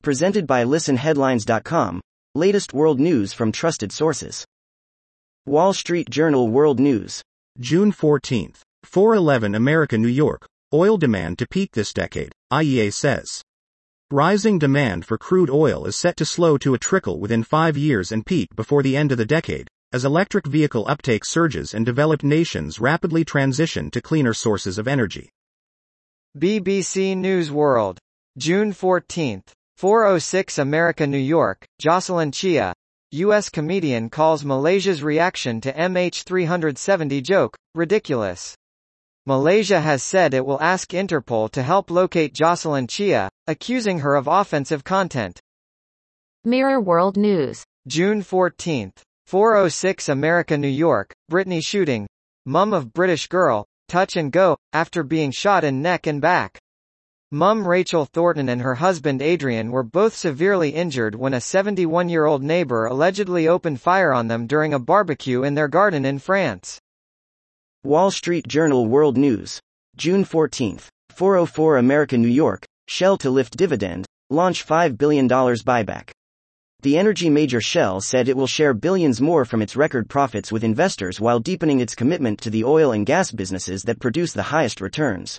Presented by listenheadlines.com. Latest world news from trusted sources. Wall Street Journal World News. June 14. 4:11 America, New York. Oil demand to peak this decade, IEA says. Rising demand for crude oil is set to slow to a trickle within 5 years and peak before the end of the decade, as electric vehicle uptake surges and developed nations rapidly transition to cleaner sources of energy. BBC News World. June 14. 4:06 America, New York. Jocelyn Chia, U.S. comedian, calls Malaysia's reaction to MH370 joke ridiculous. Malaysia has said it will ask Interpol to help locate Jocelyn Chia, accusing her of offensive content. Mirror World News. June 14. 4:06 America, New York. Britney shooting. Mum of British girl, touch and go, after being shot in neck and back. Mum Rachel Thornton and her husband Adrian were both severely injured when a 71-year-old neighbor allegedly opened fire on them during a barbecue in their garden in France. Wall Street Journal World News. June 14. 4:04 America, New York. Shell to lift dividend, launch $5 billion buyback. The energy major Shell said it will share billions more from its record profits with investors while deepening its commitment to the oil and gas businesses that produce the highest returns.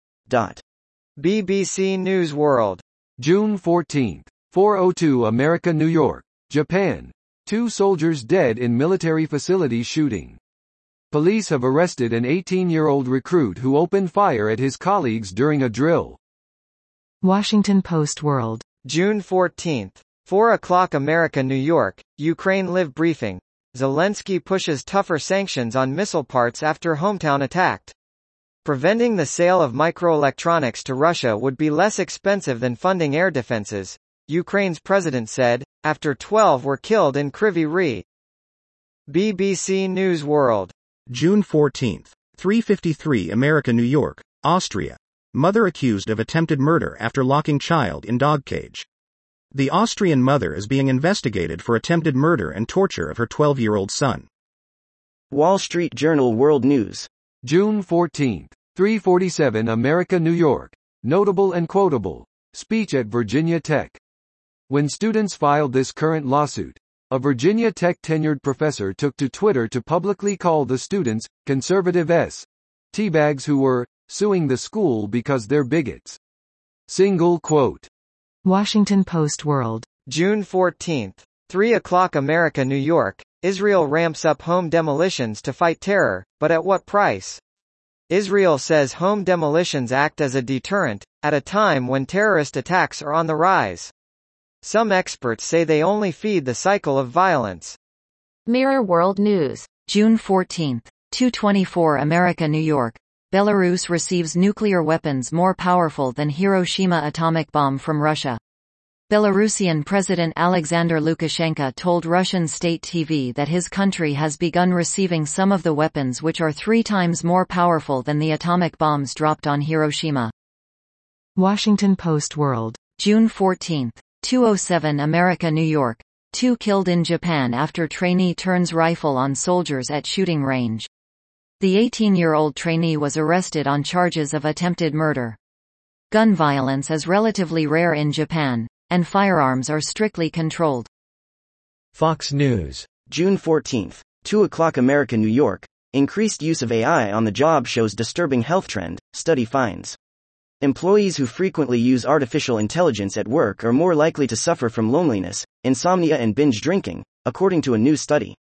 BBC News World. June 14. 4:02 America, New York. Japan. 2 soldiers dead in military facility shooting. Police have arrested an 18-year-old recruit who opened fire at his colleagues during a drill. Washington Post World. June 14. 4:00 America, New York. Ukraine Live briefing. Zelensky pushes tougher sanctions on missile parts after hometown attacked. Preventing the sale of microelectronics to Russia would be less expensive than funding air defenses, Ukraine's president said, after 12 were killed in Kryvyi Rih. BBC News World. June 14. 3:53 America, New York. Austria. Mother accused of attempted murder after locking child in dog cage. The Austrian mother is being investigated for attempted murder and torture of her 12-year-old son. Wall Street Journal World News. June 14. 3:47 America, New York. Notable and quotable. Speech at Virginia Tech. When students filed this current lawsuit, a Virginia Tech tenured professor took to Twitter to publicly call the students conservative teabags who were suing the school because they're bigots. Single quote. Washington Post World. June 14. 3:00 America, New York. Israel ramps up home demolitions to fight terror, but at what price? Israel says home demolitions act as a deterrent, at a time when terrorist attacks are on the rise. Some experts say they only feed the cycle of violence. Mirror World News. June 14. 2:24 America, New York. Belarus receives nuclear weapons more powerful than Hiroshima atomic bomb from Russia. Belarusian President Alexander Lukashenko told Russian state TV that his country has begun receiving some of the weapons which are 3 times more powerful than the atomic bombs dropped on Hiroshima. Washington Post World. June 14. 2:07 America, New York. 2 killed in Japan after trainee turns rifle on soldiers at shooting range. The 18-year-old trainee was arrested on charges of attempted murder. Gun violence is relatively rare in Japan, and firearms are strictly controlled. Fox News. June 14. 2:00 America, New York. Increased use of AI on the job shows disturbing health trend, study finds. Employees who frequently use artificial intelligence at work are more likely to suffer from loneliness, insomnia and binge drinking, according to a new study.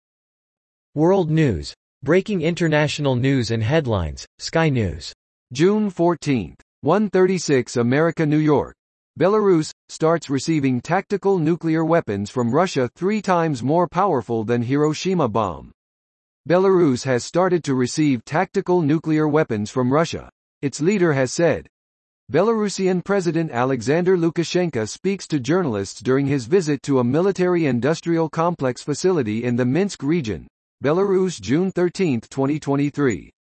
World News. Breaking international news and headlines. Sky News. June 14. 1:36 America, New York. Belarus starts receiving tactical nuclear weapons from Russia 3 times more powerful than Hiroshima bomb. Belarus has started to receive tactical nuclear weapons from Russia, its leader has said. Belarusian President Alexander Lukashenko speaks to journalists during his visit to a military-industrial complex facility in the Minsk region, Belarus, June 13, 2023.